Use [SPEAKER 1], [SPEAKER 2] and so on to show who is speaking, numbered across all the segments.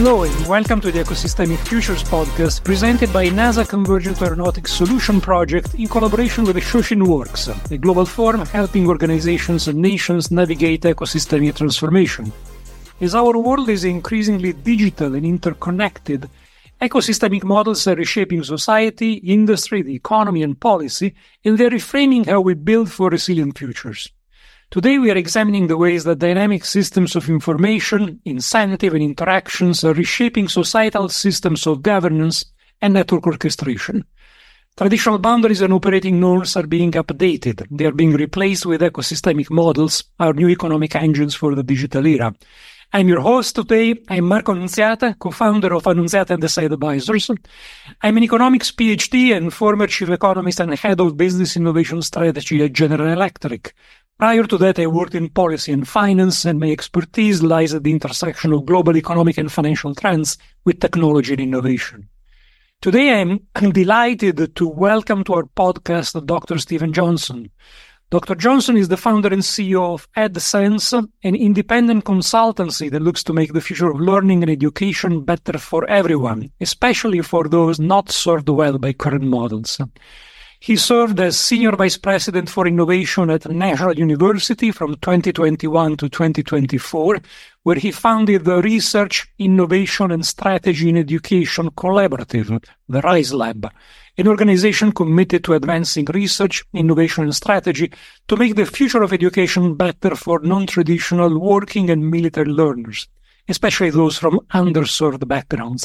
[SPEAKER 1] Hello and welcome to the Ecosystemic Futures podcast presented by NASA Convergent Aeronautics Solution Project in collaboration with Shoshin Works, a global forum helping organizations and nations navigate ecosystemic transformation. As our world is increasingly digital and interconnected, ecosystemic models are reshaping society, industry, the economy, and policy, and they're reframing how we build for resilient futures. Today, we are examining the ways that dynamic systems of information, incentive, and interactions are reshaping societal systems of governance and network orchestration. Traditional boundaries and operating norms are being updated. They are being replaced with ecosystemic models, our new economic engines for the digital era. I'm your host today. I'm Marco Annunziata, co-founder of Annunziata and Desai Advisors. I'm an economics PhD and former chief economist and head of business innovation strategy at General Electric. Prior to that, I worked in policy and finance, and my expertise lies at the intersection of global economic and financial trends with technology and innovation. Today, I'm delighted to welcome to our podcast Dr. Stephen Johnson. Dr. Johnson is the founder and CEO of EdSense, an independent consultancy that looks to make the future of learning and education better for everyone, especially for those not served well by current models. He served as Senior Vice President for Innovation at National University from 2021 to 2024, where he founded the Research, Innovation and Strategy in Education Collaborative, the RISE Lab, an organization committed to advancing research, innovation and strategy to make the future of education better for non-traditional working and military learners, especially those from underserved backgrounds.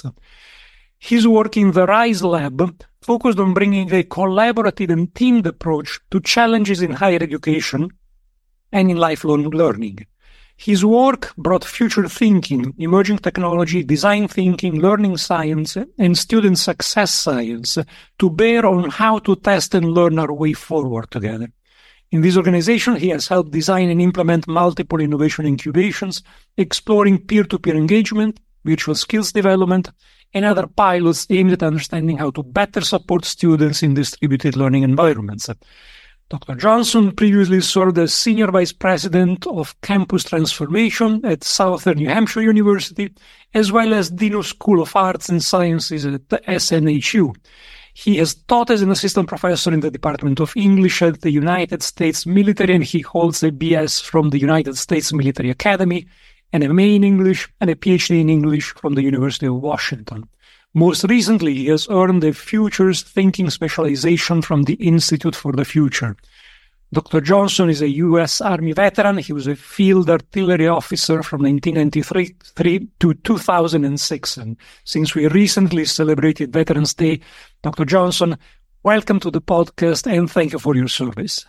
[SPEAKER 1] His work in the RISE Lab focused on bringing a collaborative and teamed approach to challenges in higher education and in lifelong learning. His work brought future thinking, emerging technology, design thinking, learning science, and student success science to bear on how to test and learn our way forward together. In this organization, he has helped design and implement multiple innovation incubations, exploring peer-to-peer engagement, virtual skills development, and other pilots aimed at understanding how to better support students in distributed learning environments. Dr. Johnson previously served as Senior Vice President of Campus Transformation at Southern New Hampshire University, as well as Dean of School of Arts and Sciences at the SNHU. He has taught as an assistant professor in the Department of English at the United States Military, and he holds a BS from the United States Military Academy, an MA in English, and a PhD in English from the University of Washington. Most recently, he has earned a Futures Thinking specialization from the Institute for the Future. Dr. Johnson is a U.S. Army veteran. He was a field artillery officer from 1993 to 2006. And since we recently celebrated Veterans Day, Dr. Johnson, welcome to the podcast and thank you for your service.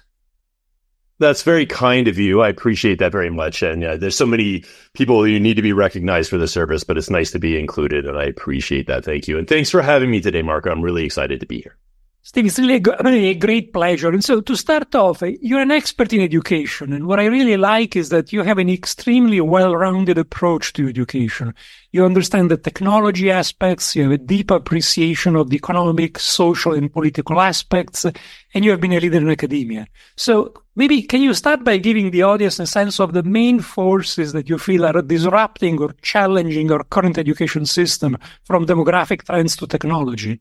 [SPEAKER 2] That's very kind of you. I appreciate that very much. And there's so many people who need to be recognized for the service, but it's nice to be included. And I appreciate that. Thank you. And thanks for having me today, Marco. I'm really excited to be here.
[SPEAKER 1] Steve, it's really a great pleasure. And so to start off, you're an expert in education. And what I really like is that you have an extremely well-rounded approach to education. You understand the technology aspects, you have a deep appreciation of the economic, social, and political aspects, and you have been a leader in academia. So maybe can you start by giving the audience a sense of the main forces that you feel are disrupting or challenging our current education system, from demographic trends to technology?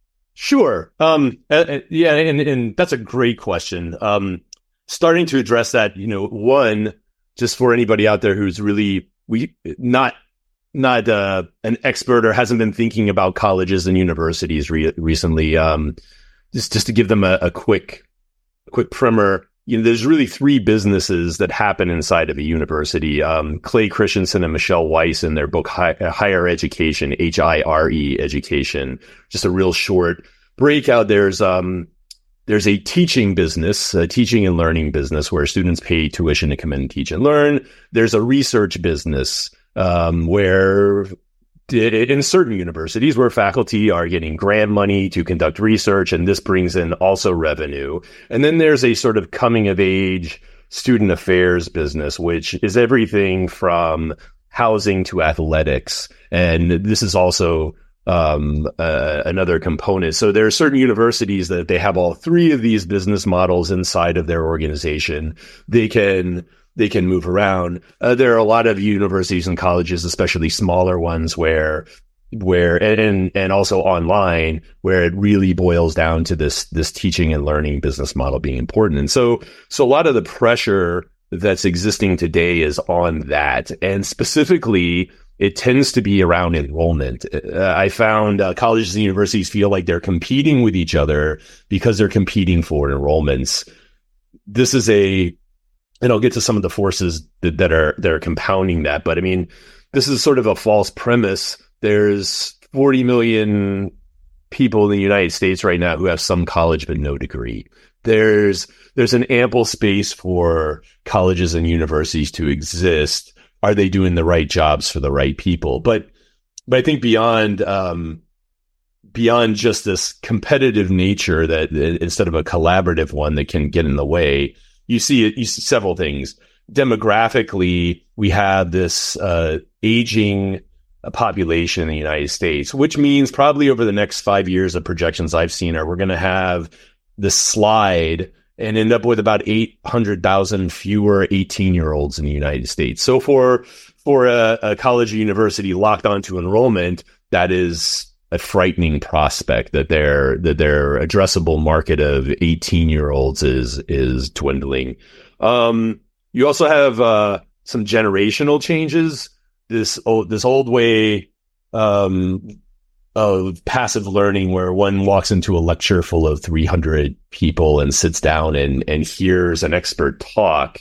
[SPEAKER 2] Sure. And that's a great question. Starting to address that, one, just for anybody out there who's really not an expert or hasn't been thinking about colleges and universities recently, just to give them a quick primer. There's really three businesses that happen inside of a university. Clay Christensen and Michelle Weiss in their book, Higher Education, HIRE Education, just a real short breakout. There's a teaching business, a teaching and learning business where students pay tuition to come in and teach and learn. There's a research business, where in certain universities where faculty are getting grant money to conduct research, and this brings in also revenue. And then there's a sort of coming of age student affairs business, which is everything from housing to athletics. And this is also another component. So there are certain universities that they have all three of these business models inside of their organization. They can they can move around. There are a lot of universities and colleges, especially smaller ones, where and also online, where it really boils down to this teaching and learning business model being important. And so a lot of the pressure that's existing today is on that. And specifically, it tends to be around enrollment. I found colleges and universities feel like they're competing with each other because they're competing for enrollments. This is and I'll get to some of the forces that are compounding that. But I mean, this is sort of a false premise. There's 40 million people in the United States right now who have some college but no degree. There's an ample space for colleges and universities to exist. Are they doing the right jobs for the right people? But I think beyond just this competitive nature, that instead of a collaborative one that can get in the way, you see several things. Demographically, we have this aging population in the United States, which means probably over the next 5 years, the projections I've seen are we're going to have this slide and end up with about 800,000 fewer 18-year-olds in the United States. So for a college or university locked onto enrollment, that is a frightening prospect, that their addressable market of 18-year-olds is dwindling. You also have some generational changes. This old way of passive learning, where one walks into a lecture full of 300 people and sits down and hears an expert talk,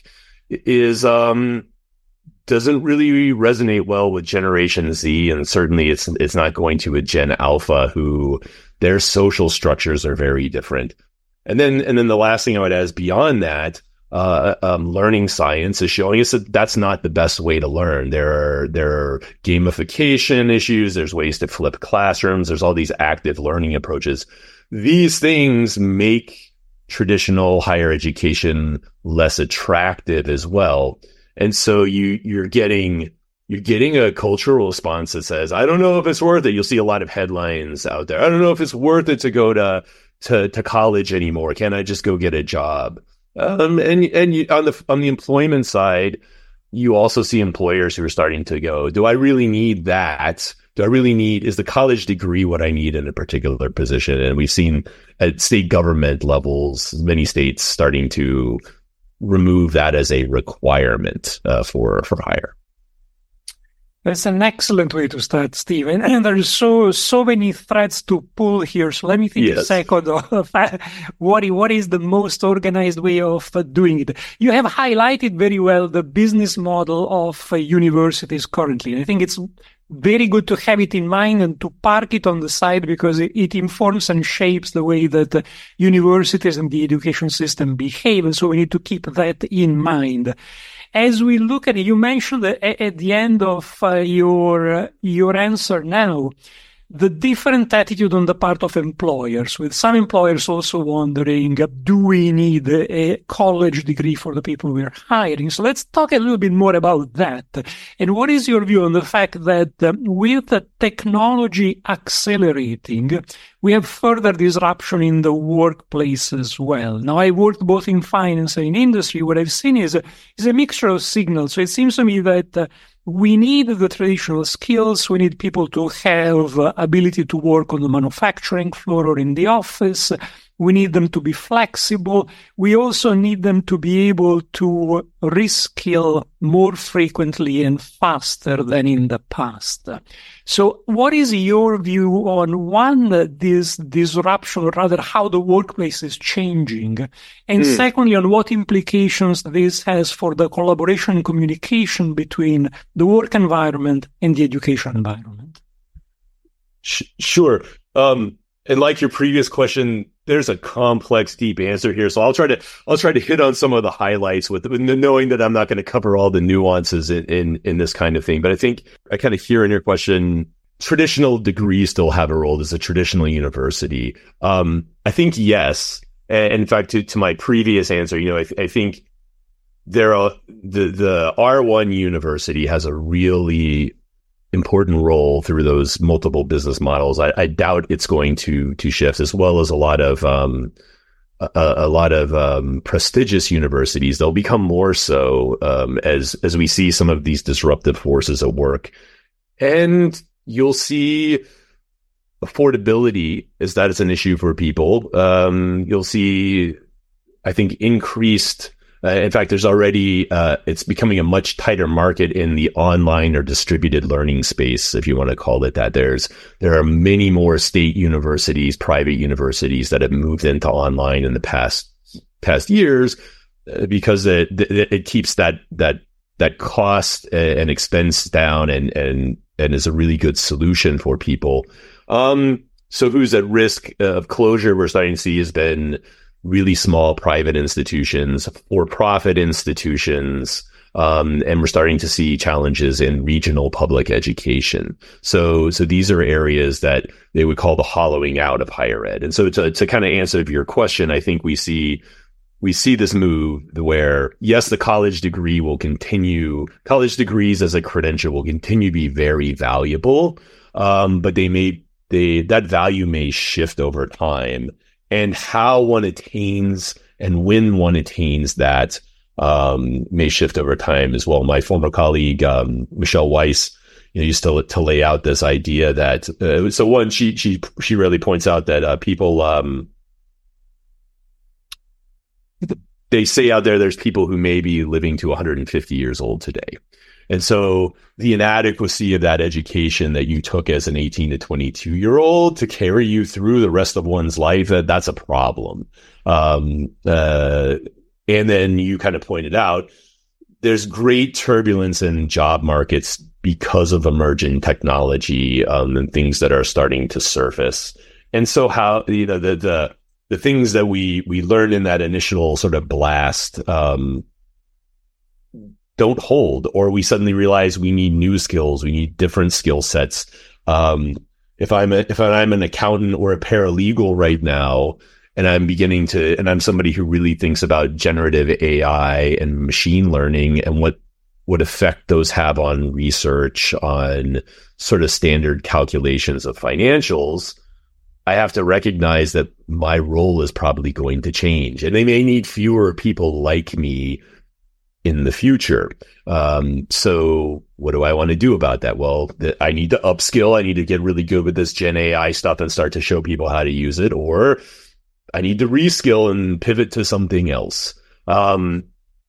[SPEAKER 2] doesn't really resonate well with Generation Z, and certainly it's not going to a Gen Alpha, who their social structures are very different. And then the last thing I would add is, beyond that, learning science is showing us that that's not the best way to learn. There are gamification issues. There's ways to flip classrooms. There's all these active learning approaches. These things make traditional higher education less attractive as well. And so you're getting a cultural response that says, I don't know if it's worth it. You'll see a lot of headlines out there. I don't know if it's worth it to go to college anymore. Can I just go get a job? And you, on the employment side, you also see employers who are starting to go, do I really need that? Is the college degree what I need in a particular position? And we've seen at state government levels, many states starting to remove that as a requirement for hire.
[SPEAKER 1] That's an excellent way to start, Steve. And there's so many threads to pull here. So let me think a second of what is the most organized way of doing it. You have highlighted very well the business model of universities currently. And I think it's very good to have it in mind and to park it on the side, because it informs and shapes the way that universities and the education system behave. And so we need to keep that in mind. As we look at it, you mentioned at the end of your answer now, the different attitude on the part of employers, with some employers also wondering, do we need a college degree for the people we're hiring? So let's talk a little bit more about that. And what is your view on the fact that with the technology accelerating, we have further disruption in the workplace as well? Now, I worked both in finance and in industry. What I've seen is a mixture of signals. So it seems to me that we need the traditional skills. We need people to have ability to work on the manufacturing floor or in the office. We need them to be flexible. We also need them to be able to reskill more frequently and faster than in the past. So what is your view on, this disruption, or rather how the workplace is changing? And secondly, on what implications this has for the collaboration and communication between the work environment and the education environment?
[SPEAKER 2] Sure. And like your previous question, there's a complex, deep answer here. So I'll try to hit on some of the highlights with knowing that I'm not going to cover all the nuances in this kind of thing. But I think I kind of hear in your question, traditional degrees still have a role as a traditional university. I think yes. And in fact, to my previous answer, I think the R1 university has a really important role through those multiple business models. I doubt it's going to shift, as well as a lot of a lot of prestigious universities, they'll become more so as we see some of these disruptive forces at work. And you'll see affordability is that it's an issue for people. You'll see, I think, increased. In fact, there's already, it's becoming a much tighter market in the online or distributed learning space, if you want to call it that. There are many more state universities, private universities that have moved into online in the past years because it keeps that cost and expense down and is a really good solution for people. So who's at risk of closure we're starting to see has been really small private institutions, for-profit institutions, and we're starting to see challenges in regional public education. So these are areas that they would call the hollowing out of higher ed. And so to kind of answer your question, I think we see this move where, yes, the college degrees as a credential will continue to be very valuable, but that value may shift over time. And how one attains and when one attains that may shift over time as well. My former colleague, Michelle Weiss, used to lay out this idea that, so one, she really points out that people, they say out there's people who may be living to 150 years old today. And so the inadequacy of that education that you took as an 18 to 22-year-old to carry you through the rest of one's life, that's a problem. And then you kind of pointed out, there's great turbulence in job markets because of emerging technology and things that are starting to surface. And so how, the things that we learned in that initial sort of blast, don't hold, or we suddenly realize we need new skills, we need different skill sets. If I'm an accountant or a paralegal right now, and I'm somebody who really thinks about generative AI and machine learning and what effect those have on research, on sort of standard calculations of financials, I have to recognize that my role is probably going to change, and they may need fewer people like me in the future. So what do I want to do about that? Well, I need to upskill. I need to get really good with this Gen AI stuff and start to show people how to use it, or I need to reskill and pivot to something else. So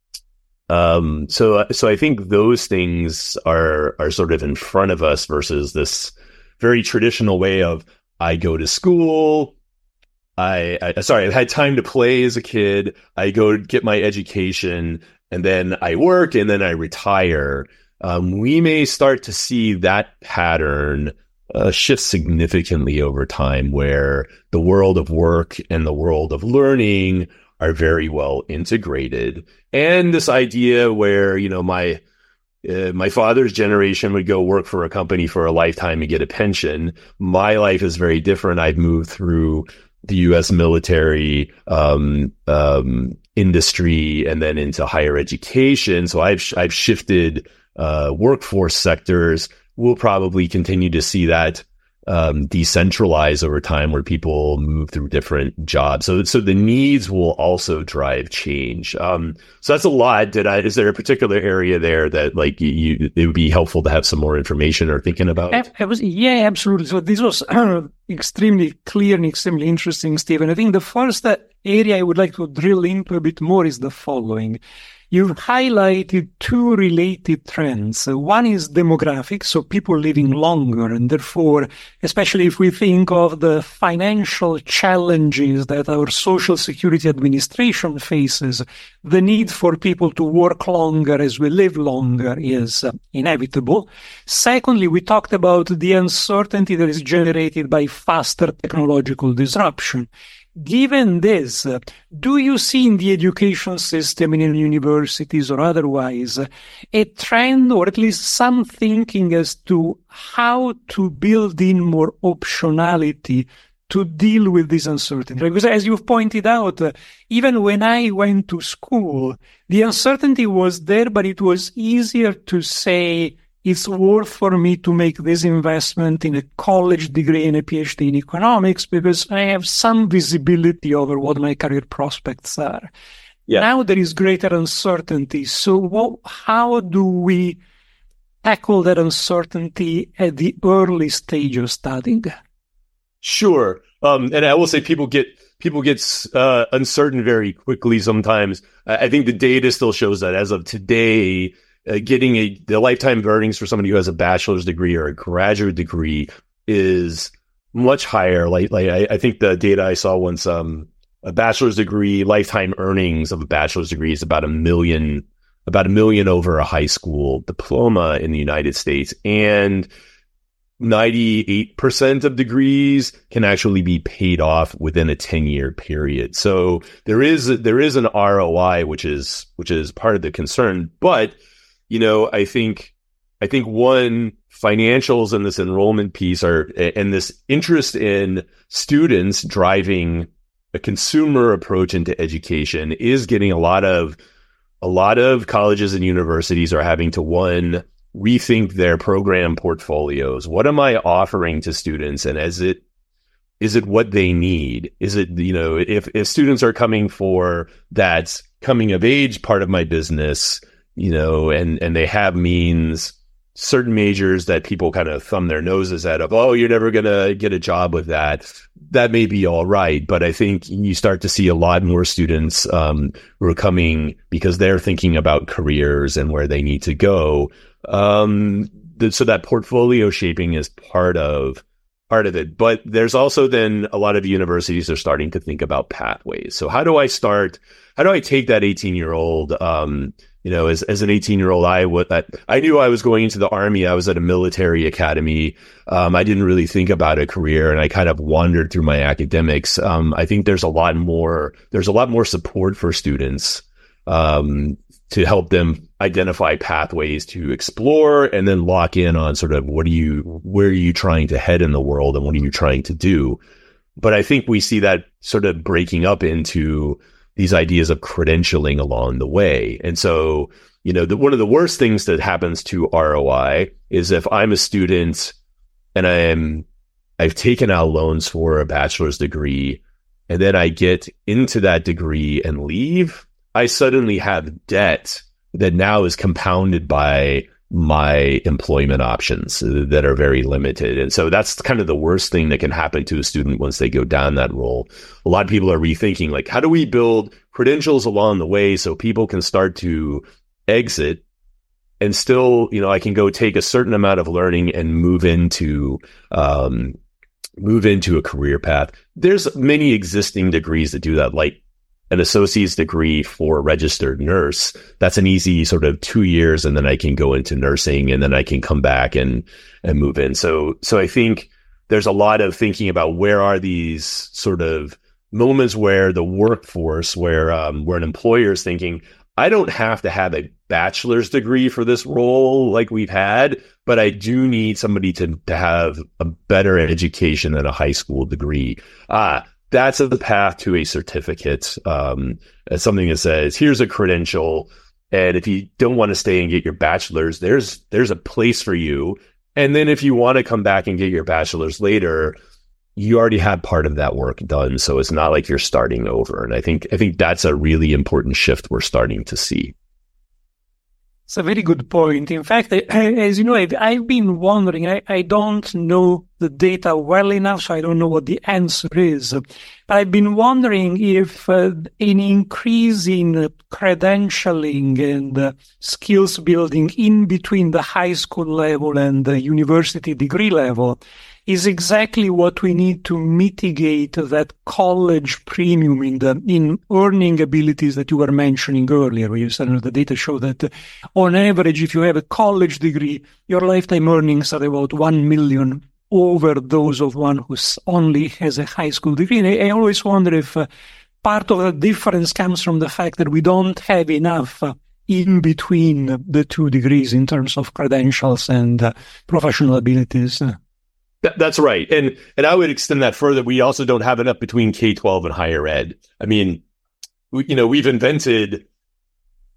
[SPEAKER 2] I think those things are sort of in front of us versus this very traditional way of, I go to school, I had time to play as a kid, I go get my education, and then I work, and then I retire. We may start to see that pattern shift significantly over time, where the world of work and the world of learning are very well integrated. And this idea where, my father's generation would go work for a company for a lifetime and get a pension. My life is very different. I've moved through the U.S. military, industry, and then into higher education. So I've shifted workforce sectors. We'll probably continue to see that decentralize over time, where people move through different jobs. So the needs will also drive change. So that's a lot. Is there a particular area there that it would be helpful to have some more information or thinking about?
[SPEAKER 1] Yeah, absolutely. So this was extremely clear and extremely interesting, Stephen. I think the first area I would like to drill into a bit more is the following. You've highlighted two related trends. One is demographics, so people living longer, and therefore, especially if we think of the financial challenges that our Social Security Administration faces, the need for people to work longer as we live longer is inevitable. Secondly, we talked about the uncertainty that is generated by faster technological disruption. Given this, do you see in the education system, in universities or otherwise, a trend or at least some thinking as to how to build in more optionality to deal with this uncertainty? Because as you've pointed out, even when I went to school, the uncertainty was there, but it was easier to say, it's worth for me to make this investment in a college degree and a PhD in economics because I have some visibility over what my career prospects are. Yeah. Now there is greater uncertainty. So how do we tackle that uncertainty at the early stage of studying?
[SPEAKER 2] Sure. And I will say people get uncertain very quickly sometimes. I think the data still shows that as of today, getting the lifetime earnings for somebody who has a bachelor's degree or a graduate degree is much higher. I think the data I saw once, a bachelor's degree lifetime earnings of a bachelor's degree is about $1 million over a high school diploma in the United States, and 98% of degrees can actually be paid off within a 10-year period. So there is an ROI, which is part of the concern. But, I think one, financials and this enrollment piece and this interest in students driving a consumer approach into education is getting a lot of colleges and universities are having to, one, rethink their program portfolios. What am I offering to students? And is it what they need? Is it, if students are coming for that coming of age part of my business, and they have means, certain majors that people kind of thumb their noses at of, oh, you're never going to get a job with that. That may be all right. But I think you start to see a lot more students who are coming because they're thinking about careers and where they need to go. So that portfolio shaping is part of it. But there's also then a lot of universities are starting to think about pathways. So how do I take that 18-year-old, as an 18-year-old, I knew I was going into the Army. I was at a military academy. I didn't really think about a career, and I kind of wandered through my academics. I think there's a lot more support for students, to help them identify pathways to explore and then lock in on sort of where are you trying to head in the world and what are you trying to do? But I think we see that sort of breaking up into these ideas of credentialing along the way. And so, one of the worst things that happens to ROI is if I'm a student and I've taken out loans for a bachelor's degree, and then I get into that degree and leave, I suddenly have debt that now is compounded by my employment options that are very limited. And so that's kind of the worst thing that can happen to a student once they go down that role. A lot of people are rethinking, like, how do we build credentials along the way so people can start to exit and still, I can go take a certain amount of learning and move into a career path. There's many existing degrees that do that, like an associate's degree for a registered nurse. That's an easy sort of 2 years, and then I can go into nursing, and then I can come back and move in. So I think there's a lot of thinking about where are these sort of moments where the workforce, where an employer is thinking, I don't have to have a bachelor's degree for this role like we've had, but I do need somebody to have a better education than a high school degree. That's the path to a certificate, as something that says, here's a credential. And if you don't want to stay and get your bachelor's, there's a place for you. And then if you want to come back and get your bachelor's later, you already had part of that work done. So it's not like you're starting over. And I think that's a really important shift we're starting to see.
[SPEAKER 1] It's a very good point. In fact, as you know, I've been wondering, I don't know the data well enough, so I don't know what the answer is. But I've been wondering if an increase in credentialing and skills building in between the high school level and the university degree level is exactly what we need to mitigate that college premium in earning abilities that you were mentioning earlier, where you said the data show that on average, if you have a college degree, your lifetime earnings are about 1 million over those of one who only has a high school degree. And I always wonder if part of the difference comes from the fact that we don't have enough in between the two degrees in terms of credentials and professional abilities.
[SPEAKER 2] That's right. And I would extend that further. We also don't have enough between K-12 and higher ed. I mean, we've invented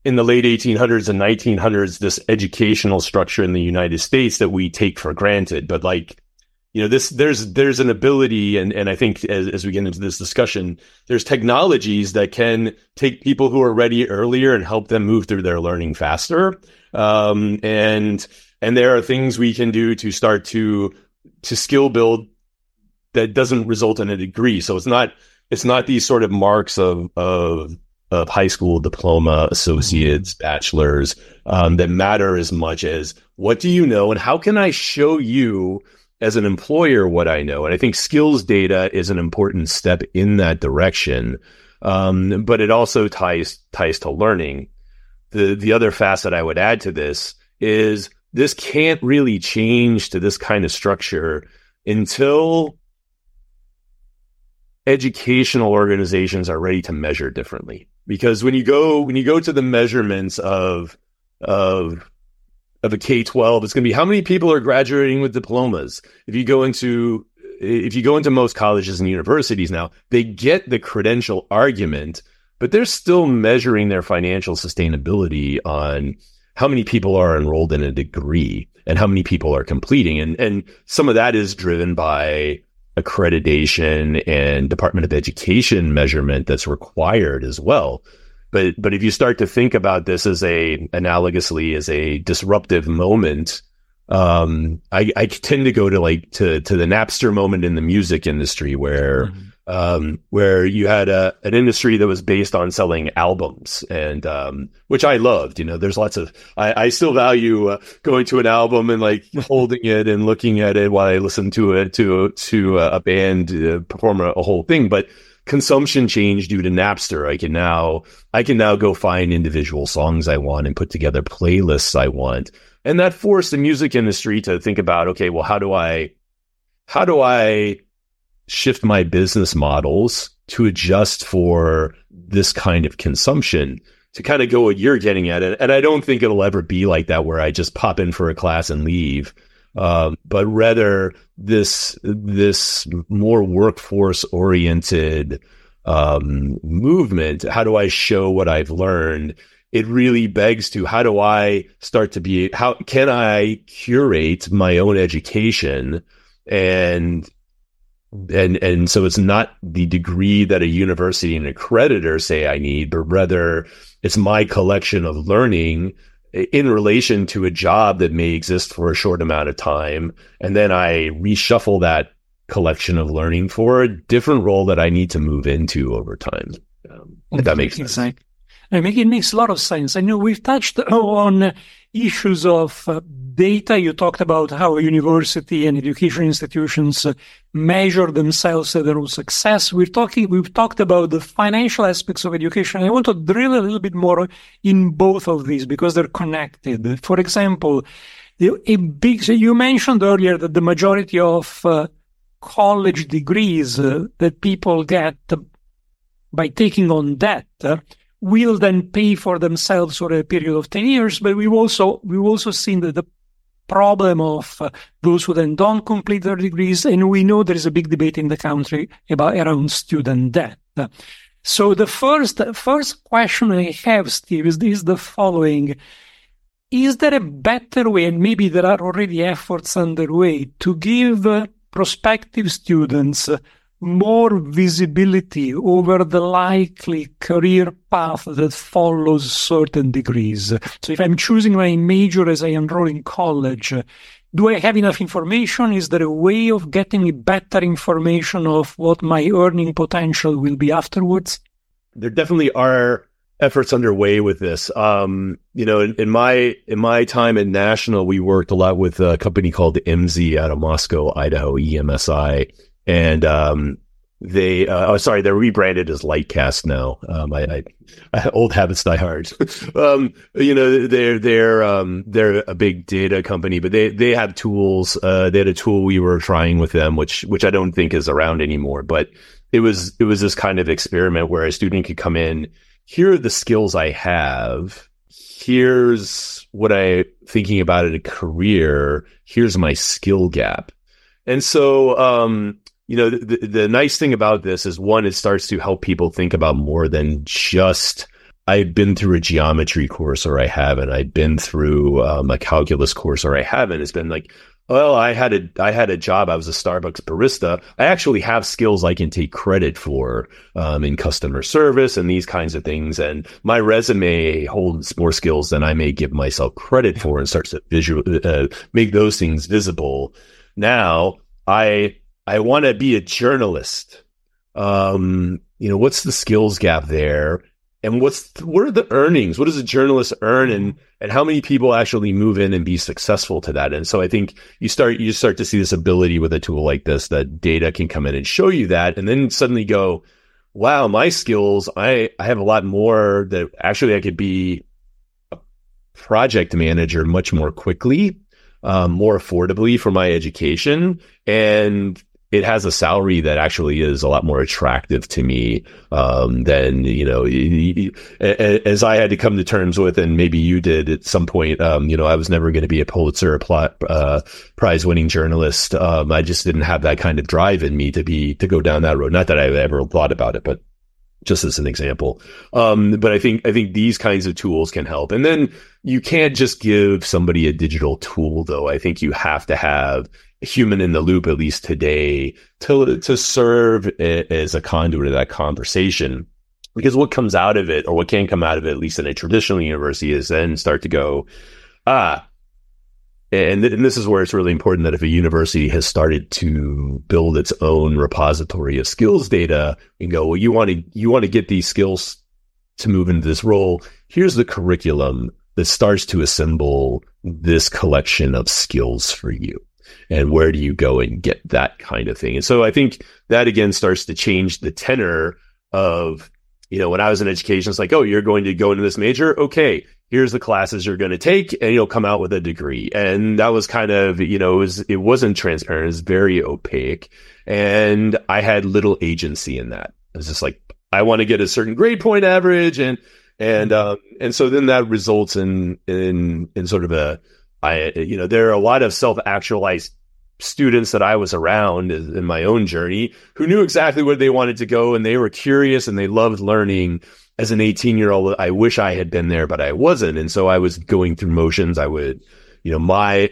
[SPEAKER 2] in the late 1800s and 1900s, this educational structure in the United States that we take for granted. But there's an ability, and I think as we get into this discussion, there's technologies that can take people who are ready earlier and help them move through their learning faster. And there are things we can do to start to skill build that doesn't result in a degree. So it's not these sort of marks of high school diploma, associates, bachelors, that matter as much as what do you know and how can I show you as an employer what I know. And I think skills data is an important step in that direction. But it also ties to learning. The other facet I would add to this is this can't really change to this kind of structure until educational organizations are ready to measure differently. Because when you go to the measurements of a K-12, it's going to be how many people are graduating with diplomas. If you go into most colleges and universities now, they get the credential argument, but they're still measuring their financial sustainability on how many people are enrolled in a degree and how many people are completing. And some of that is driven by accreditation and Department of Education measurement that's required as well. But if you start to think about this analogously as a disruptive moment, I tend to go to the Napster moment in the music industry where you had an industry that was based on selling albums, and which I loved. There's lots of I still value going to an album and holding it and looking at it while I listen to it to a band perform a whole thing, but consumption changed due to Napster. I can now go find individual songs I want and put together playlists I want. And that forced the music industry to think about, okay, well, how do I shift my business models to adjust for this kind of consumption, to kind of go what you're getting at. And I don't think it'll ever be like that where I just pop in for a class and leave. But rather this more workforce oriented movement. How do I show what I've learned? It really begs to how can I curate my own education and so it's not the degree that a university and accreditor say I need, but rather it's my collection of learning in relation to a job that may exist for a short amount of time. And then I reshuffle that collection of learning for a different role that I need to move into over time. If that makes sense.
[SPEAKER 1] Exactly. It makes a lot of sense. I know we've touched on issues of data. You talked about how a university and education institutions measure themselves and their own success. We've talked about the financial aspects of education. I want to drill a little bit more in both of these because they're connected. For example, you mentioned earlier that the majority of college degrees that people get by taking on debt will then pay for themselves for a period of 10 years. But we've also seen that the problem of those who then don't complete their degrees, and we know there is a big debate in the country around student debt. So the first question I have, Steve, is the following. Is there a better way, and maybe there are already efforts underway, to give prospective students more visibility over the likely career path that follows certain degrees? So if I'm choosing my major as I enroll in college, do I have enough information? Is there a way of getting me better information of what my earning potential will be afterwards?
[SPEAKER 2] There definitely are efforts underway with this. In my time at National, we worked a lot with a company called EMSI out of Moscow, Idaho, EMSI. And they're rebranded as Lightcast now. I old habits die hard. They're a big data company, but they have tools. They had a tool we were trying with them, which I don't think is around anymore. But it was this kind of experiment where a student could come in. Here are the skills I have. Here's what I'm thinking about in a career. Here's my skill gap. And so, the nice thing about this is, one, it starts to help people think about more than just, I've been through a geometry course or I haven't. I've been through a calculus course or I haven't. It's been like, well, I had a job. I was a Starbucks barista. I actually have skills I can take credit for in customer service and these kinds of things. And my resume holds more skills than I may give myself credit for, and starts to make those things visible. Now, I want to be a journalist. What's the skills gap there? And what are the earnings? What does a journalist earn, and how many people actually move in and be successful to that? And so I think you start to see this ability with a tool like this, that data can come in and show you that, and then suddenly go, wow, my skills, I have a lot more that actually I could be a project manager much more quickly, more affordably for my education. And it has a salary that actually is a lot more attractive to me than, as I had to come to terms with, and maybe you did at some point. I was never going to be a Pulitzer prize winning journalist. I just didn't have that kind of drive in me to go down that road. Not that I've ever thought about it, but just as an example. But I think these kinds of tools can help. And then you can't just give somebody a digital tool, though. I think you have to have a human in the loop, at least today, to serve as a conduit of that conversation. Because what comes out of it, or what can come out of it, at least in a traditional university, is then start to go, and this is where it's really important that if a university has started to build its own repository of skills data, and go, well, you want to get these skills to move into this role. Here's the curriculum that starts to assemble this collection of skills for you. And where do you go and get that kind of thing? And so I think that, again, starts to change the tenor of, when I was in education, it's like, oh, you're going to go into this major? Okay, here's the classes you're going to take, and you'll come out with a degree. And that was kind of, it wasn't transparent. It was very opaque. And I had little agency in that. It was just like, I want to get a certain grade point average. And so then that results in sort of there are a lot of self-actualized students that I was around in my own journey who knew exactly where they wanted to go, and they were curious and they loved learning. As an 18-year-old, I wish I had been there, but I wasn't. And so I was going through motions. I would, my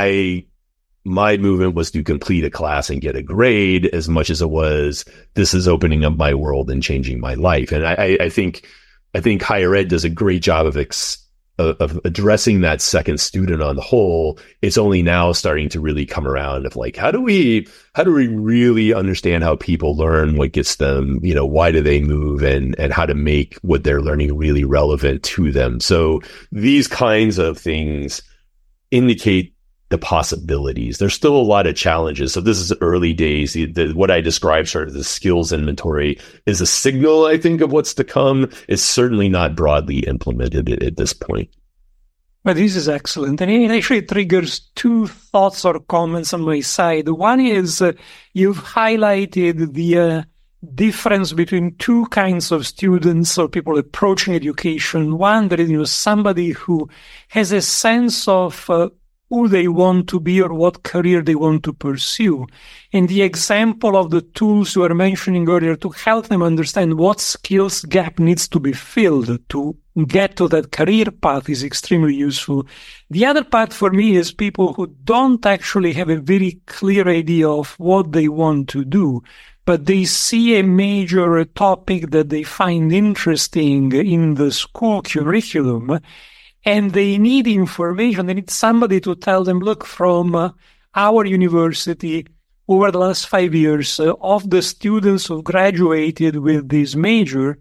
[SPEAKER 2] movement was to complete a class and get a grade as much as it was, this is opening up my world and changing my life. And I think higher ed does a great job of addressing that second student on the whole. It's only now starting to really come around of like, how do we really understand how people learn, what gets them, why do they move, and how to make what they're learning really relevant to them. So these kinds of things indicate the possibilities. There's still a lot of challenges. So this is early days. What I described, sort of the skills inventory, is a signal, I think, of what's to come. It's certainly not broadly implemented at this point.
[SPEAKER 1] But this is excellent. And it actually triggers two thoughts or comments on my side. One is you've highlighted the difference between two kinds of students or people approaching education. One, there is somebody who has a sense of who they want to be or what career they want to pursue. And the example of the tools you were mentioning earlier to help them understand what skills gap needs to be filled to get to that career path is extremely useful. The other part for me is people who don't actually have a very clear idea of what they want to do, but they see a major topic that they find interesting in the school curriculum, and they need information. They need somebody to tell them, look, from our university, over the last 5 years, of the students who graduated with this major,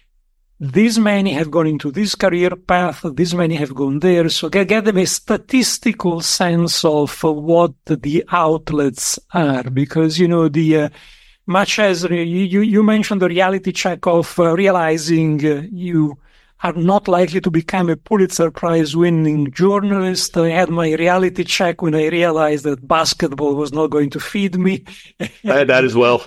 [SPEAKER 1] this many have gone into this career path, this many have gone there. So get them a statistical sense of what the outlets are. Because, much as you mentioned the reality check of realizing you are not likely to become a Pulitzer Prize winning journalist. I had my reality check when I realized that basketball was not going to feed me.
[SPEAKER 2] I had that as well.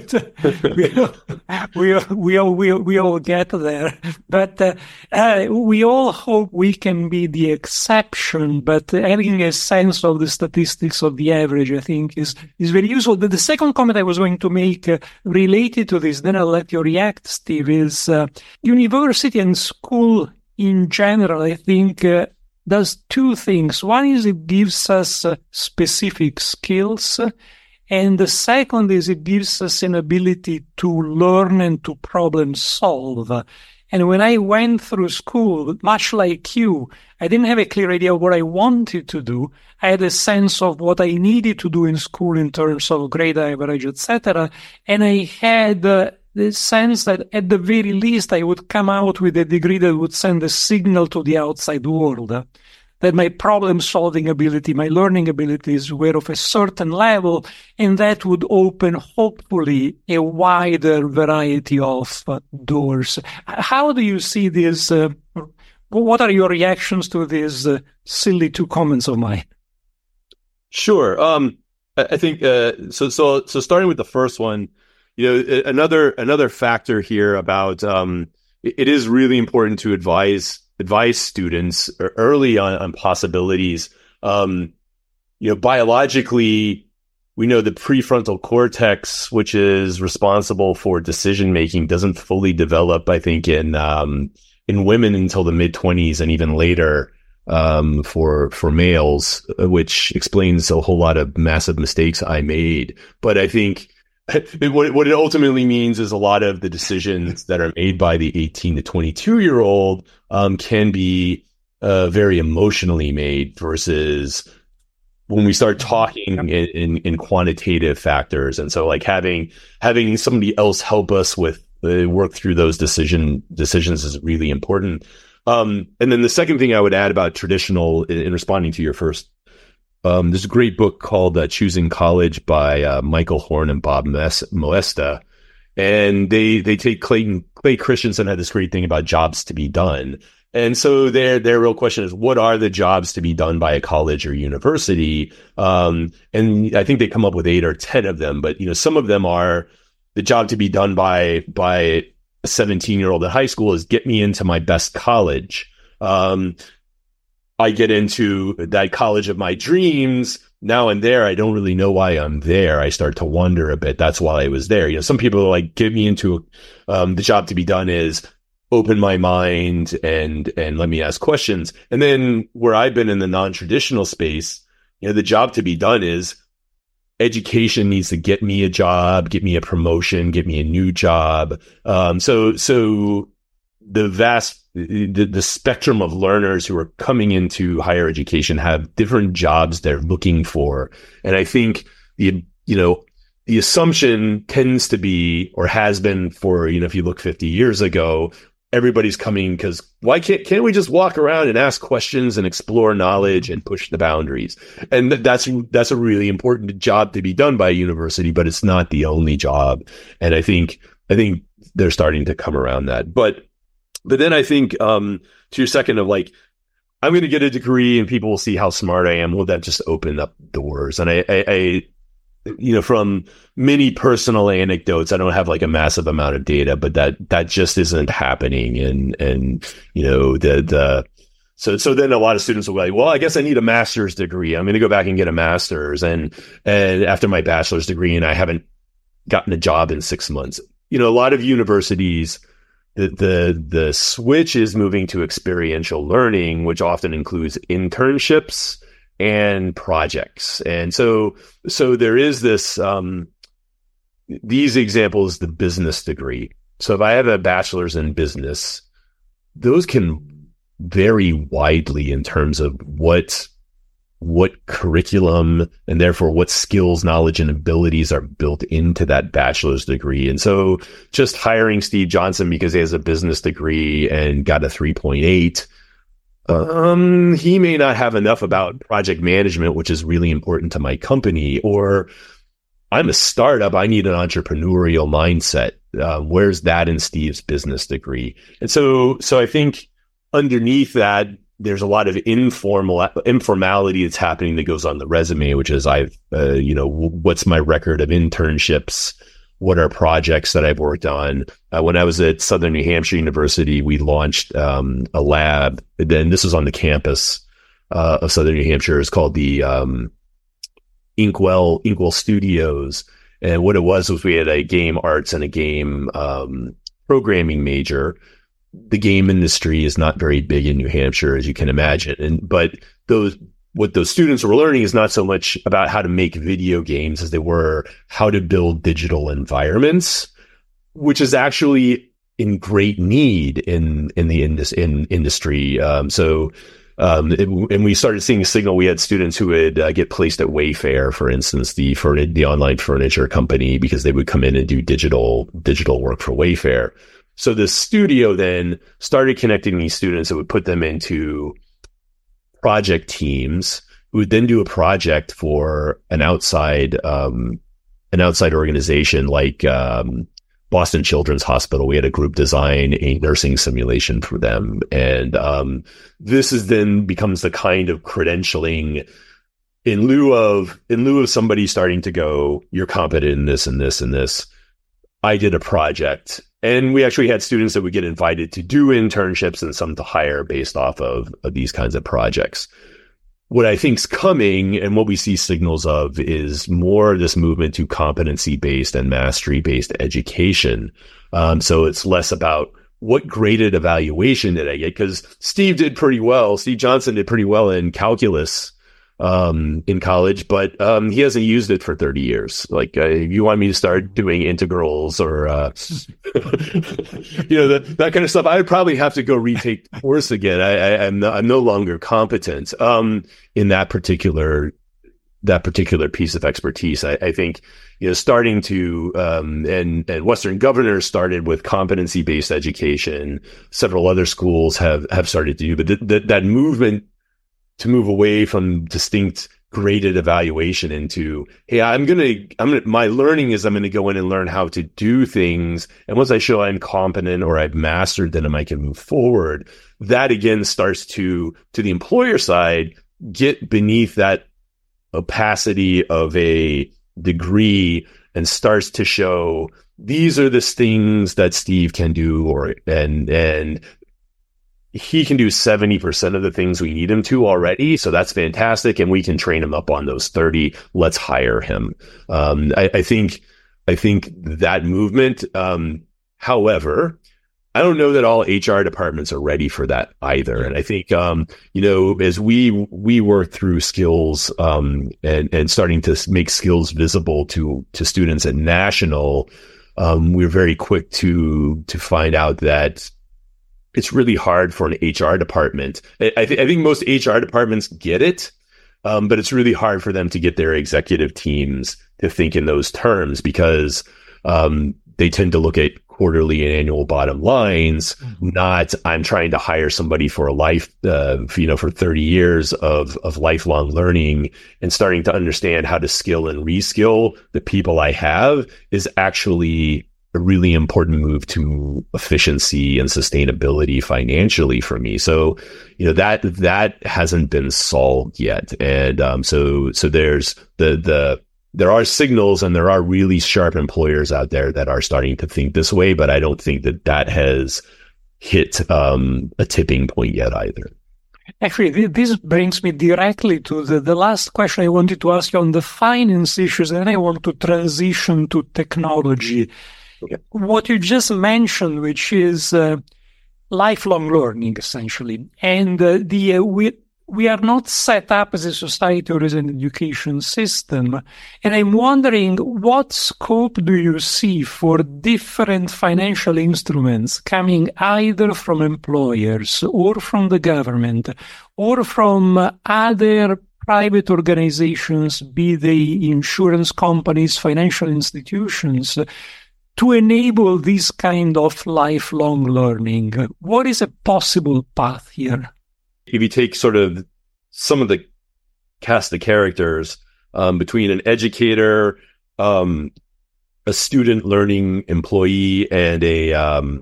[SPEAKER 1] We all get there, but we all hope we can be the exception. But having a sense of the statistics of the average, I think, is very useful. The second comment I was going to make related to this, then I'll let you react, Steve, is university and school school in general, I think, does two things. One is it gives us specific skills. And the second is it gives us an ability to learn and to problem solve. And when I went through school, much like you, I didn't have a clear idea of what I wanted to do. I had a sense of what I needed to do in school in terms of grade average, etc. And I had the sense that at the very least I would come out with a degree that would send a signal to the outside world that my problem-solving ability, my learning abilities were of a certain level, and that would open, hopefully, a wider variety of doors. How do you see this? What are your reactions to these silly two comments of mine?
[SPEAKER 2] Sure. I think so. Starting with the first one, another factor here about it is really important to advise students early on possibilities. Biologically, we know the prefrontal cortex, which is responsible for decision making, doesn't fully develop, I think, in women until the mid-20s and even later for males, which explains a whole lot of massive mistakes I made. But I think what it ultimately means is a lot of the decisions that are made by the 18 to 22-year-old can be very emotionally made versus when we start talking in quantitative factors. And so like having somebody else help us with work through those decisions is really important. And then the second thing I would add about traditional in responding to your first, there's a great book called Choosing College by Michael Horn and Bob Moesta. And they take Clay Christensen had this great thing about jobs to be done. And so their real question is, what are the jobs to be done by a college or university? And I think they come up with 8 or 10 of them, but some of them are the job to be done by a 17-year-old at high school is get me into my best college. I get into that college of my dreams. Now and there, I don't really know why I'm there. I start to wonder a bit. That's why I was there. Some people are like, get me into the job to be done is open my mind and let me ask questions. And then where I've been in the non-traditional space, the job to be done is education needs to get me a job, get me a promotion, get me a new job. So the spectrum of learners who are coming into higher education have different jobs they're looking for. And I think the assumption tends to be, or has been for, if you look 50 years ago, everybody's coming because why can't we just walk around and ask questions and explore knowledge and push the boundaries? And that's a really important job to be done by a university, but it's not the only job. And I think they're starting to come around that. But then I think to your second of like, I'm going to get a degree and people will see how smart I am. Will that just open up doors? And I from many personal anecdotes, I don't have like a massive amount of data, but that just isn't happening. So then a lot of students will be like, well, I guess I need a master's degree. I'm going to go back and get a master's. And after my bachelor's degree, and I haven't gotten a job in 6 months, a lot of universities, the switch is moving to experiential learning, which often includes internships and projects. And so there is this, these examples, the business degree. So if I have a bachelor's in business, those can vary widely in terms of what curriculum and therefore what skills, knowledge, and abilities are built into that bachelor's degree. And so just hiring Steve Johnson because he has a business degree and got a 3.8, he may not have enough about project management, which is really important to my company, or I'm a startup. I need an entrepreneurial mindset. Where's that in Steve's business degree? And so I think underneath that, there's a lot of informality that's happening that goes on the resume, which is what's my record of internships? What are projects that I've worked on? When I was at Southern New Hampshire University, we launched a lab. Then this was on the campus of Southern New Hampshire. It's called the Inkwell Studios. And what it was we had a game arts and a game programming major. the game industry is not very big in New Hampshire, as you can imagine. But what those students were learning is not so much about how to make video games as they were how to build digital environments, which is actually in great need in the industry. And we started seeing a signal. We had students who would get placed at Wayfair, for instance, the online furniture company, because they would come in and do digital work for Wayfair. So the studio then started connecting these students that would put them into project teams who would then do a project for an outside organization like Boston Children's Hospital. We had a group design a nursing simulation for them. And this is then becomes the kind of credentialing in lieu of somebody starting to go, you're competent in this and this and this. I did a project. And we actually had students that would get invited to do internships and some to hire based off of these kinds of projects. What I think's coming and what we see signals of is more this movement to competency-based and mastery-based education. So it's less about what graded evaluation did I get? Because Steve Johnson did pretty well in calculus in college, but he hasn't used it for 30 years. Like, if you want me to start doing integrals or that kind of stuff, I'd probably have to go retake the course again. I'm no longer competent in that particular piece of expertise. I think starting to and Western Governors started with competency-based education. Several other schools have started to do, but that movement to move away from distinct graded evaluation into, hey, my learning is I'm going to go in and learn how to do things. And once I show I'm competent or I've mastered, then I can move forward. That again starts to the employer side, get beneath that opacity of a degree and starts to show these are the things that Steve can do, and he can do 70% of the things we need him to already. So that's fantastic. And we can train him up on those 30. Let's hire him. I think that movement, however, I don't know that all HR departments are ready for that either. And I think, as we work through skills, and starting to make skills visible to students at national, we're very quick to find out that it's really hard for an HR department. I think most HR departments get it, but it's really hard for them to get their executive teams to think in those terms because they tend to look at quarterly and annual bottom lines, not I'm trying to hire somebody for a life, for 30 years of lifelong learning and starting to understand how to skill and reskill the people I have is actually a really important move to efficiency and sustainability financially for me. So, that hasn't been solved yet. And, so there's there are signals and there are really sharp employers out there that are starting to think this way, but I don't think that has hit, a tipping point yet either.
[SPEAKER 1] Actually, this brings me directly to the last question I wanted to ask you on the finance issues, and I want to transition to technology. Okay. What you just mentioned, which is lifelong learning, essentially. And we are not set up as a society or as an education system. And I'm wondering, what scope do you see for different financial instruments coming either from employers or from the government or from other private organizations, be they insurance companies, financial institutions, to enable this kind of lifelong learning? What is a possible path here?
[SPEAKER 2] If you take sort of some of the cast of characters between an educator, a student learning employee, and a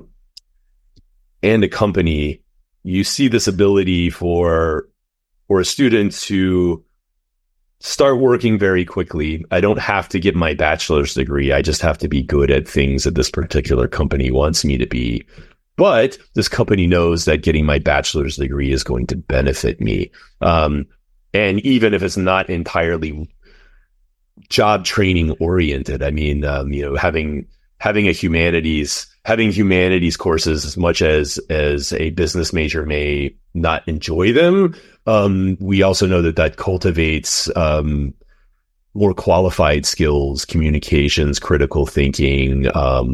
[SPEAKER 2] company, you see this ability for a student to start working very quickly. I don't have to get my bachelor's degree. I just have to be good at things that this particular company wants me to be. But this company knows that getting my bachelor's degree is going to benefit me. And even if it's not entirely job training oriented, I mean, having a humanities having humanities courses, as much as a business major may not enjoy them, we also know that cultivates more qualified skills, communications, critical thinking,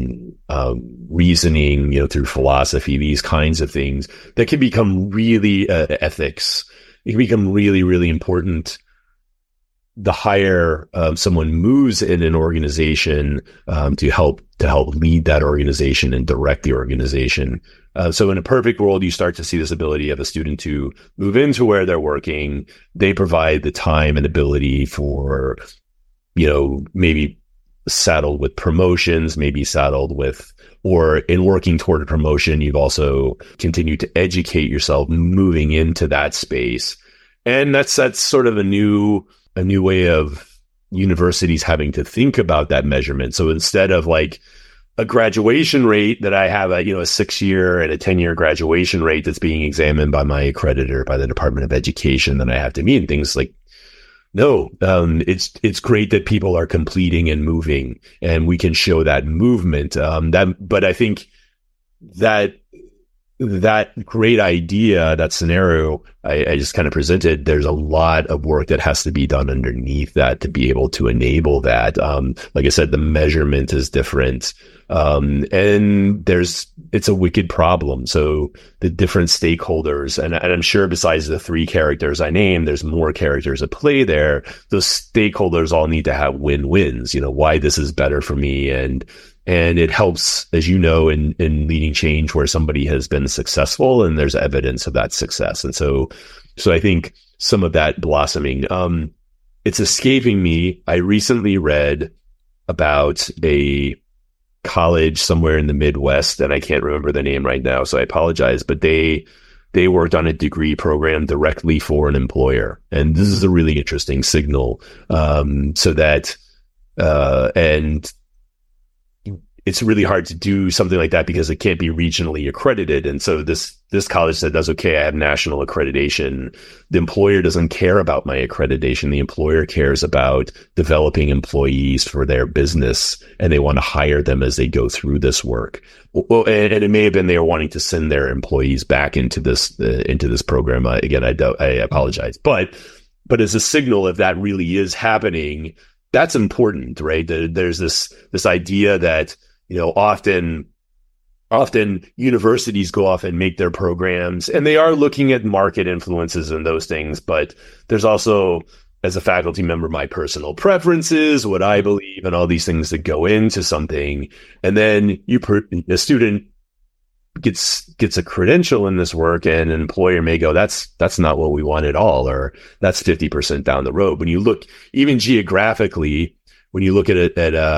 [SPEAKER 2] reasoning, through philosophy, these kinds of things that can become really ethics. It can become really, really important the higher someone moves in an organization to help lead that organization and direct the organization. So in a perfect world, you start to see this ability of a student to move into where they're working. They provide the time and ability for, maybe saddled with promotions, maybe saddled with, or in working toward a promotion, you've also continued to educate yourself moving into that space. And that's sort of a new way of universities having to think about that measurement. So instead of like a graduation rate that I have a 6-year and a 10-year graduation rate that's being examined by my accreditor, by the Department of Education, that I have to meet, and things like, no, it's great that people are completing and moving, and we can show that movement. But I think that great idea, that scenario I just kind of presented, there's a lot of work that has to be done underneath that to be able to enable that. Like I said, the measurement is different. And it's a wicked problem. So the different stakeholders, and I'm sure besides the 3 characters I named, there's more characters at play there. Those stakeholders all need to have win-wins, why this is better for me. And it helps, as you know, in leading change where somebody has been successful and there's evidence of that success. And so I think some of that blossoming, it's escaping me. I recently read about a college somewhere in the Midwest, and I can't remember the name right now, so I apologize, but they worked on a degree program directly for an employer. And this is a really interesting signal, so that, and it's really hard to do something like that because it can't be regionally accredited. And so this college said, that's okay, I have national accreditation. The employer doesn't care about my accreditation. The employer cares about developing employees for their business, and they want to hire them as they go through this work. Well, and it may have been they were wanting to send their employees back into this program. Again, I apologize, but as a signal, if that really is happening, that's important, right? There's this idea that, often universities go off and make their programs, and they are looking at market influences and those things. But there's also, as a faculty member, my personal preferences, what I believe, and all these things that go into something. And then a student gets a credential in this work, and an employer may go, that's not what we want at all, or that's 50% down the road. When you look even geographically, when you look at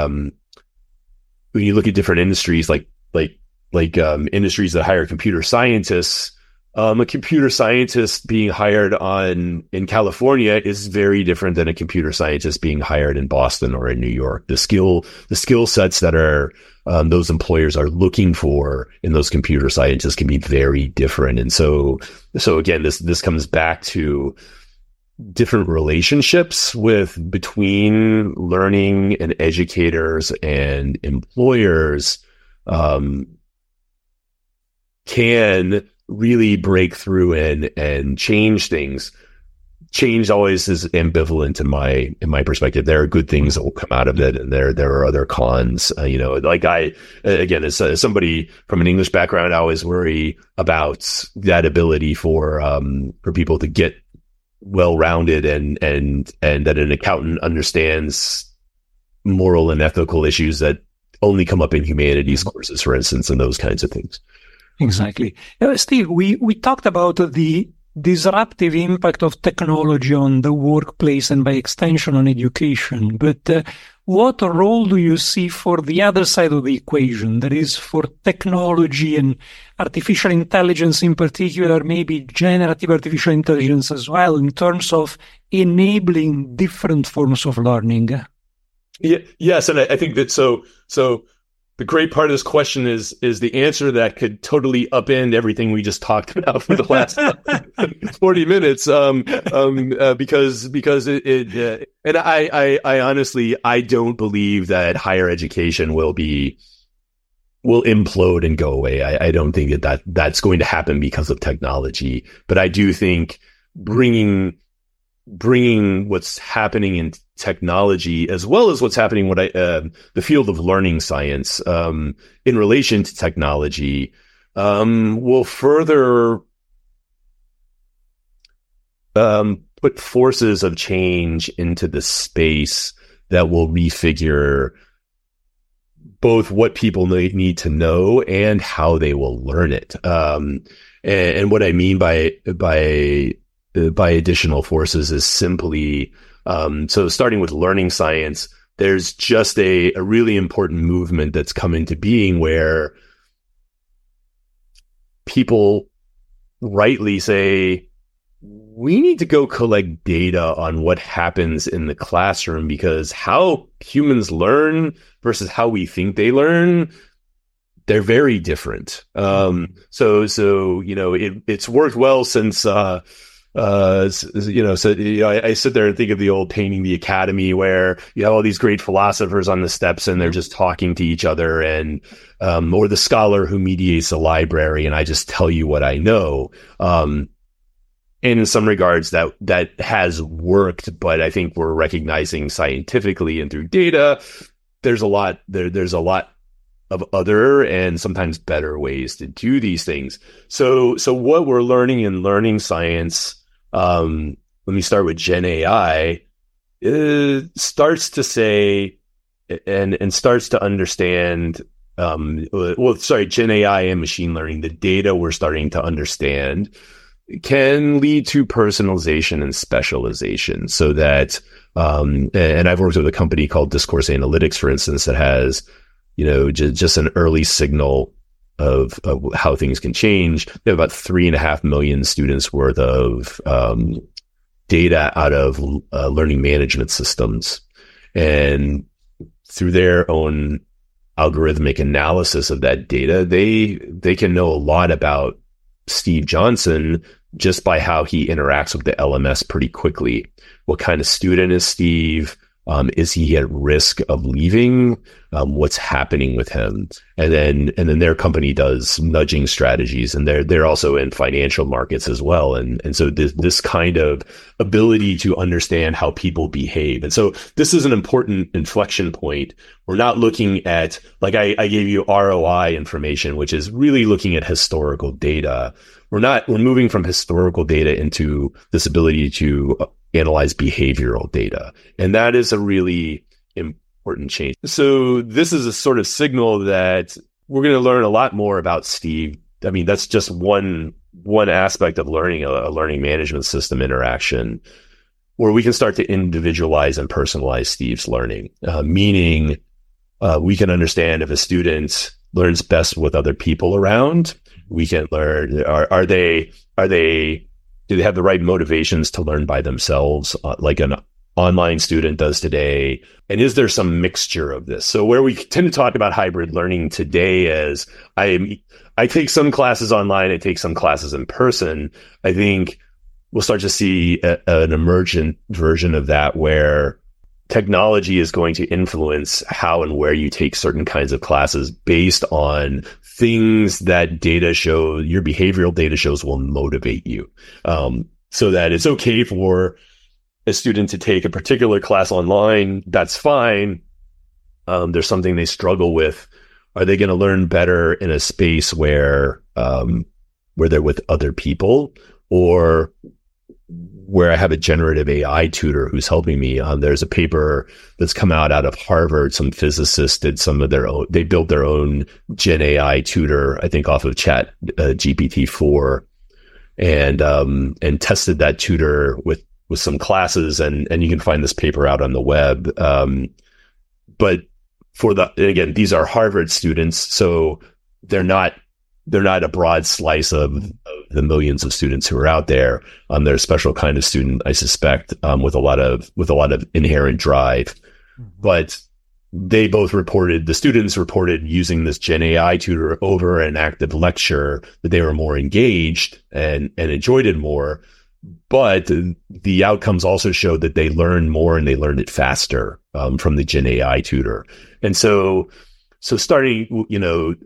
[SPEAKER 2] when you look at different industries, like industries that hire computer scientists, a computer scientist being hired in California is very different than a computer scientist being hired in Boston or in New York. The skill sets that are those employers are looking for in those computer scientists can be very different. And so again, this comes back to different relationships between learning and educators and employers can really break through and change things. Change always is ambivalent in my perspective. There are good things that will come out of it, and there are other cons. Like again, as somebody from an English background, I always worry about that ability for people to get well-rounded and that an accountant understands moral and ethical issues that only come up in humanities courses, for instance, and those kinds of things.
[SPEAKER 1] Exactly. Steve, we talked about the disruptive impact of technology on the workplace and by extension on education. But what role do you see for the other side of the equation? That is, for technology and artificial intelligence in particular, maybe generative artificial intelligence as well, in terms of enabling different forms of learning?
[SPEAKER 2] Yeah, yes, and I think that so the great part of this question is the answer that could totally upend everything we just talked about for the last 40 minutes. Because it and I honestly, I don't believe that higher education will be will implode and go away. I don't think that's going to happen because of technology, but I do think bringing what's happening in technology as well as what's happening the field of learning science in relation to technology will further put forces of change into the space that will refigure both what people need to know and how they will learn it. And what I mean by additional forces is simply, so starting with learning science, there's just a really important movement that's come into being where people rightly say, we need to go collect data on what happens in the classroom, because how humans learn versus how we think they learn, they're very different. So it's worked well since, I sit there and think of the old Painting the Academy, where you have all these great philosophers on the steps and they're just talking to each other, and or the scholar who mediates the library, and I just tell you what I know. And in some regards that has worked, but I think we're recognizing scientifically and through data, there's a lot of other and sometimes better ways to do these things. So what we're learning in learning science, let me start with Gen AI, starts to say and starts to understand, Gen AI and machine learning, the data we're starting to understand can lead to personalization and specialization, so that, and I've worked with a company called Discourse Analytics, for instance, that has, just an early signal of how things can change. They have about 3.5 million students worth of data out of learning management systems. And through their own algorithmic analysis of that data, they can know a lot about Steve Johnson just by how he interacts with the LMS pretty quickly. What kind of student is Steve? Is he at risk of leaving? What's happening with him? And then their company does nudging strategies, and they're also in financial markets as well. And so this kind of ability to understand how people behave. And so this is an important inflection point. We're not looking at, like I gave you ROI information, which is really looking at historical data. We're moving from historical data into this ability to analyze behavioral data. And that is a really important change. So this is a sort of signal that we're going to learn a lot more about Steve. I mean, that's just one aspect of learning, a learning management system interaction, where we can start to individualize and personalize Steve's learning, meaning we can understand if a student learns best with other people around. We can learn, do they have the right motivations to learn by themselves, like an online student does today? And is there some mixture of this? So where we tend to talk about hybrid learning today is I take some classes online, I take some classes in person. I think we'll start to see an emergent version of that, where technology is going to influence how and where you take certain kinds of classes based on things that data show, your behavioral data shows will motivate you. So that it's okay for a student to take a particular class online. That's fine. There's something they struggle with. Are they going to learn better in a space where they're with other people, or where I have a generative AI tutor who's helping me? There's a paper that's come out of Harvard. Some physicists did they built their own Gen AI tutor, I think off of Chat GPT-4, and tested that tutor with some classes, and you can find this paper out on the web. But again, these are Harvard students, so they're not a broad slice of the millions of students who are out there. They're a special kind of student, I suspect, with a lot of inherent drive. But the students reported using this Gen AI tutor over an active lecture that they were more engaged and enjoyed it more. But the outcomes also showed that they learned more, and they learned it faster from the Gen AI tutor. And so starting,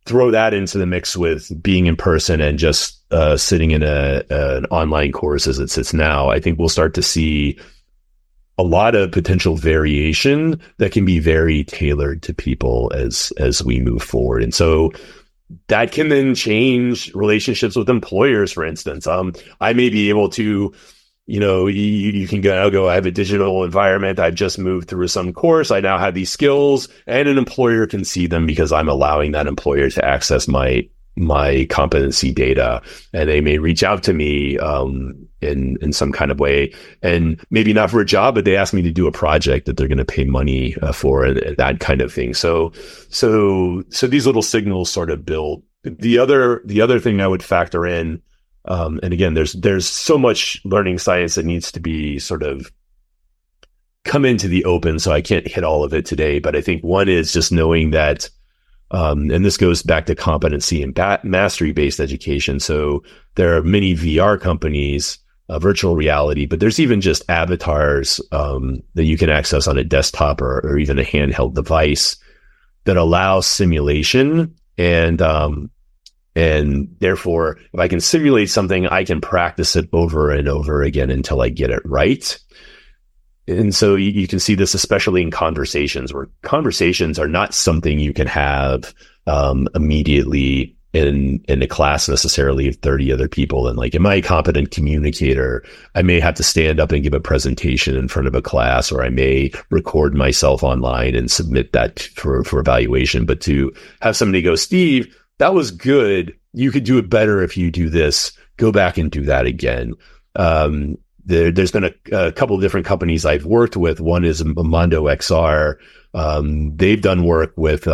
[SPEAKER 2] throw that into the mix with being in person and just sitting in an online course as it sits now, I think we'll start to see a lot of potential variation that can be very tailored to people as we move forward. And so that can then change relationships with employers, for instance. I may be able to, you can go, I have a digital environment. I've just moved through some course. I now have these skills, and an employer can see them because I'm allowing that employer to access my competency data, and they may reach out to me in some kind of way, and maybe not for a job, but they ask me to do a project that they're going to pay money for, and that kind of thing. So these little signals sort of build. The other thing I would factor in, and again, there's so much learning science that needs to be sort of come into the open, so I can't hit all of it today. But I think one is just knowing that. And this goes back to competency and mastery-based education. So there are many VR companies, virtual reality, but there's even just avatars that you can access on a desktop or even a handheld device that allow simulation. And therefore, if I can simulate something, I can practice it over and over again until I get it right. And so you can see this especially in conversations, where conversations are not something you can have immediately in a class necessarily of 30 other people. And like, am I a competent communicator? I may have to stand up and give a presentation in front of a class, or I may record myself online and submit that for evaluation. But to have somebody go, Steve, that was good. You could do it better if you do this. Go back and do that again. There's been a couple of different companies I've worked with. One is Mondo XR. They've done work with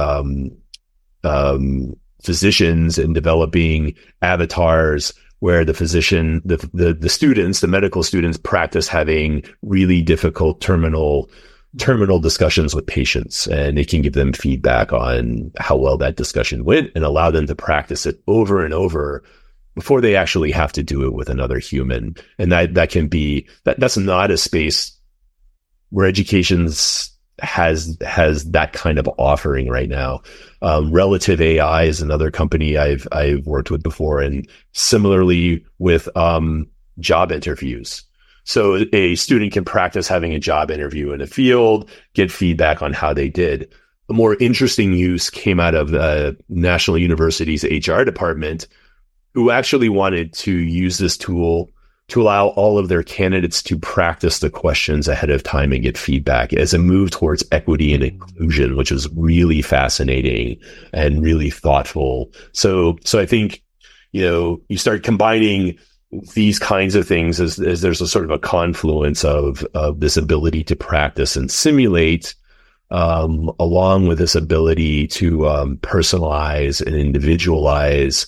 [SPEAKER 2] physicians in developing avatars where the physician, the students, the medical students practice having really difficult terminal discussions with patients, and it can give them feedback on how well that discussion went and allow them to practice it over and over before they actually have to do it with another human. And that can be, that's not a space where education has that kind of offering right now. Relative AI is another company I've worked with before, and similarly with job interviews. So a student can practice having a job interview in a field, get feedback on how they did. A more interesting use came out of the National University's HR department, who actually wanted to use this tool to allow all of their candidates to practice the questions ahead of time and get feedback as a move towards equity and inclusion, which was really fascinating and really thoughtful. So I think, you start combining these kinds of things as there's a sort of a confluence of this ability to practice and simulate, along with this ability to personalize and individualize.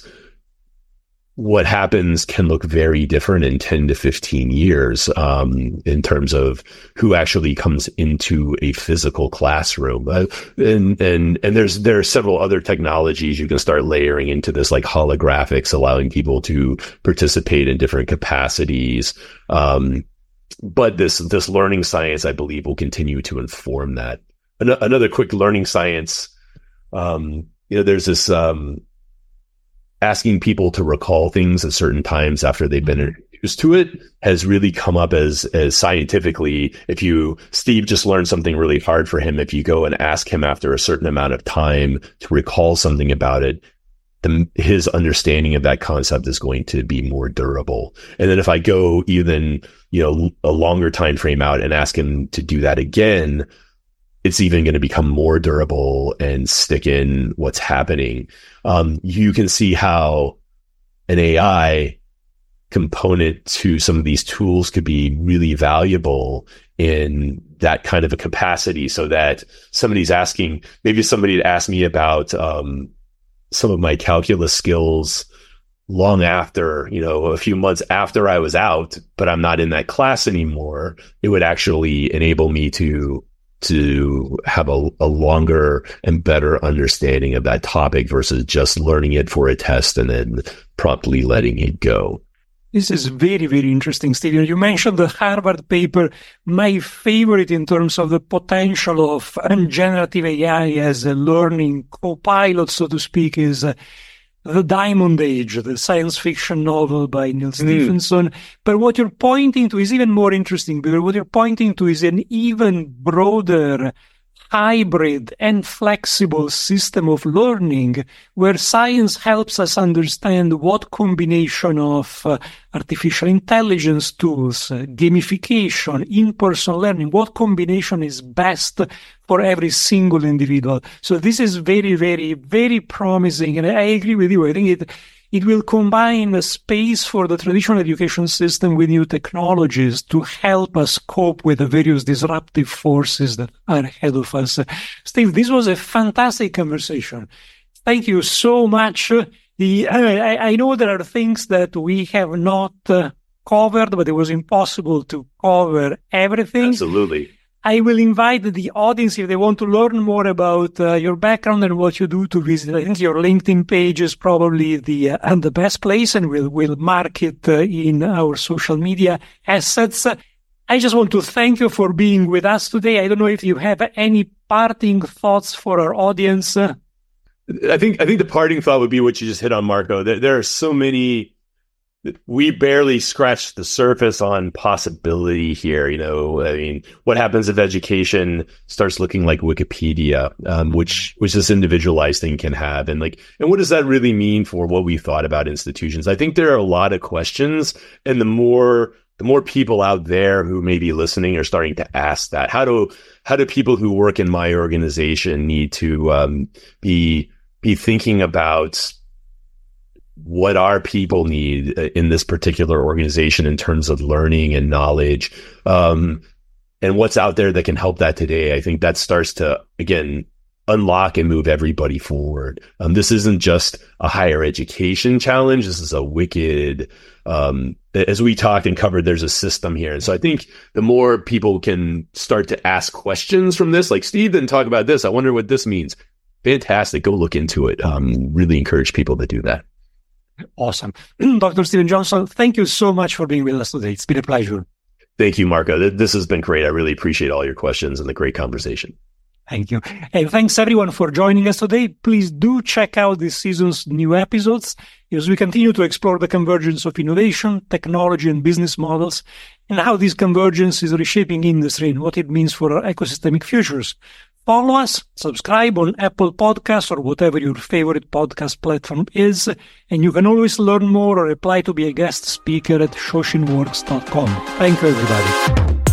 [SPEAKER 2] What happens can look very different in 10 to 15 years in terms of who actually comes into a physical classroom. And there are several other technologies you can start layering into this, like holographics, allowing people to participate in different capacities. But this learning science, I believe, will continue to inform that. Another quick learning science, there's this asking people to recall things at certain times after they've been introduced to it has really come up as scientifically. Steve just learned something really hard for him. If you go and ask him after a certain amount of time to recall something about it, his understanding of that concept is going to be more durable. And then if I go even, a longer time frame out and ask him to do that again, it's even going to become more durable and stick in what's happening. You can see how an AI component to some of these tools could be really valuable in that kind of a capacity, so that maybe somebody had asked me about some of my calculus skills long after, a few months after I was out, but I'm not in that class anymore. It would actually enable me to have a longer and better understanding of that topic versus just learning it for a test and then promptly letting it go.
[SPEAKER 1] This is very, very interesting, Stephen. You mentioned the Harvard paper. My favorite in terms of the potential of generative AI as a learning co-pilot, so to speak, is The Diamond Age, the science fiction novel by Neil Stephenson. But what you're pointing to is even more interesting, because what you're pointing to is an even broader hybrid and flexible system of learning where science helps us understand what combination of artificial intelligence tools, gamification, in-person learning, what combination is best for every single individual. So this is very, very, very promising. And I agree with you. I think it will combine a space for the traditional education system with new technologies to help us cope with the various disruptive forces that are ahead of us. Steve, this was a fantastic conversation. Thank you so much. I know there are things that we have not covered, but it was impossible to cover everything.
[SPEAKER 2] Absolutely.
[SPEAKER 1] I will invite the audience, if they want to learn more about your background and what you do, to visit. I think your LinkedIn page is probably the best place, and we'll mark it in our social media assets. I just want to thank you for being with us today. I don't know if you have any parting thoughts for our audience.
[SPEAKER 2] I think the parting thought would be what you just hit on, Marco. There are so many. We barely scratched the surface on possibility here. I mean, what happens if education starts looking like Wikipedia, which this individualized thing can have? And what does that really mean for what we thought about institutions? I think there are a lot of questions, and the more people out there who may be listening are starting to ask that. How do people who work in my organization need to be thinking about what our people need in this particular organization in terms of learning and knowledge, and what's out there that can help that today? I think that starts to, again, unlock and move everybody forward. This isn't just a higher education challenge. This is a wicked, as we talked and covered, there's a system here. And so I think the more people can start to ask questions from this, like Steve didn't talk about this, I wonder what this means. Fantastic. Go look into it. Really encourage people to do that.
[SPEAKER 1] Awesome. Dr. Stephen Johnson, thank you so much for being with us today. It's been a pleasure.
[SPEAKER 2] Thank you, Marco. This has been great. I really appreciate all your questions and the great conversation.
[SPEAKER 1] Thank you. And thanks everyone for joining us today. Please do check out this season's new episodes as we continue to explore the convergence of innovation, technology, and business models, and how this convergence is reshaping industry and what it means for our ecosystemic futures. Follow us, subscribe on Apple Podcasts or whatever your favorite podcast platform is, and you can always learn more or apply to be a guest speaker at shoshinworks.com. Thank you, everybody.